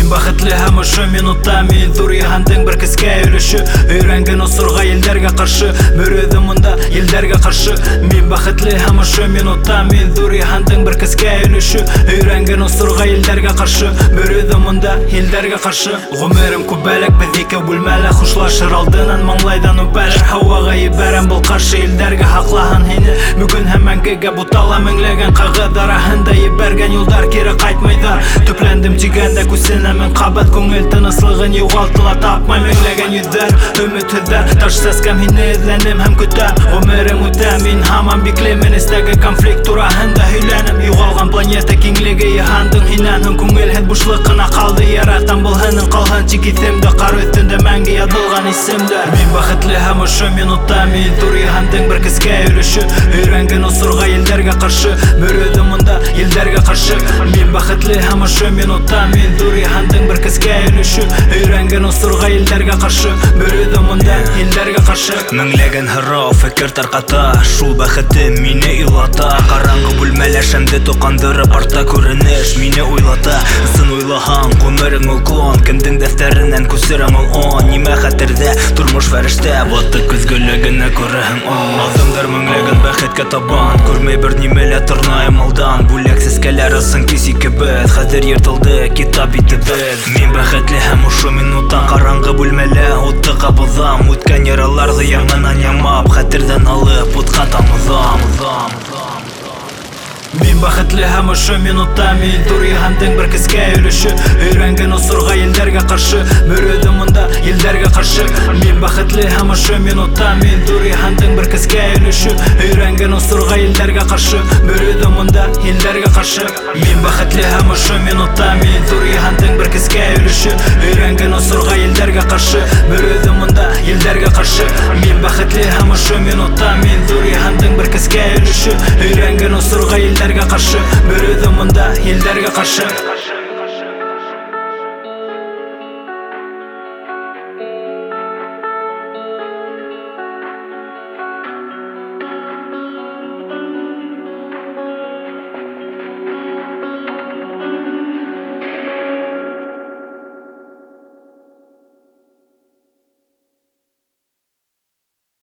бақытлы һәм ошо минутта мин зур иһандың бер кескә өлеше. Өйрәнгән осорга елдәргә каршы, мөрөдем монда елдәргә каршы. Мин бақытлы һәм ошо минутта мин зур иһандың бер кескә өлеше. Өйрәнгән осорга елдәргә каршы, мөрөдем монда елдәргә каршы. Гомерем күбәлек без ике бүлмәле, хушлашыр алдыннан маңлайдан үпәлер. Һавага ибәрәм был каршы елдәргә хаклаһын һине. Бүген һәм мәңгегә бутала меңләгән кагыд араһында ибәргән юлдар кире кайтмайдар. Төпләндем тигәндә күсенә мен кабат, күңел тыныслыгын югалтыла тапмай меңләгән йөҙҙәр. Өмөтһеҙҙәр таш сәскәм һине эҙләнем һәм көтәм. Ғүмерем үтә, мин һаман биклеймен эстәге конфликт тураһында һөйләнеп. Юғалған планета киңлеге иһандың һинән һуң күңелһеҙ бушлыҡ кына ҡалды. Яратам был һының ҡалһын тик иҫемдә, ҡар өҫтөндә мәңге яҙылған исемдәр. Мин бәхетле һәм ошо минутта мин зур иһандың бер кескә өлөшө. Өйрәнгән осорға елдәргә ҡаршы, мөрөҙөм монда елдәргә ҡаршы. Мин бәхетле һәм ошо минутта мин зур иһандың бер кескә өлөшө. Өйрәнгән осорға елдәргә ҡаршы, мөрөҙөм монда елдәргә ҡаршы. Меңләгән һорау фекер тарҡата, шул бәхетем мине илата. Ҡараңғы бүлмәлә шәмде тоҡандырып, артта күренеш мине уйлата. Ысын уйлаһаң, ғүмерең ул клон, кемдең дәфтәренән күсерәң ул он. Нимә хәтерҙә тормош фәрештә, батты көҙгөлөгөнә күрәһең он. Аҙымдар меңләгән бәхеткә табан, күрмәй бер нимә лә торнайым алдан. Бүләк сәскәләр ысын кис икебеҙ, хәҙер йыртылды китап итебеҙ. Мин бәхетле һәм ошо минуттан ҡараңғы бүлмәлә утты ҡабыҙам. Үткән яраларҙы яңынан ямап, хәтерҙән алып утҡа тамыҙам. Мин бәхетле һәм ошо минутта мин зур иһандың бер кескә өлөшө. Өйрәнгән осорға елдәргә ҡаршы, мөрөҙөм монда елдәргә ҡаршы. Мин бәхетле һәм ошо минутта мин зур иһандың бер кескә өлөшө. Өйрәнгән осорға елдәргә ҡаршы, мөрөҙөм монда елдәргә ҡаршы. Мин бәхетле һәм ошо минутта мин зур иһандың бер кескә өлөшө. Өйрәнгән осорға елдәргә ҡаршы, мөрөҙөм монда елдәргә ҡаршы. Мин бәхетле һәм ошо минутта мин зур иһандың бер кескә өлөшө. Өйрәнгән осорға елдәргә ҡаршы, мөрөҙөм монда елдәргә ҡаршы.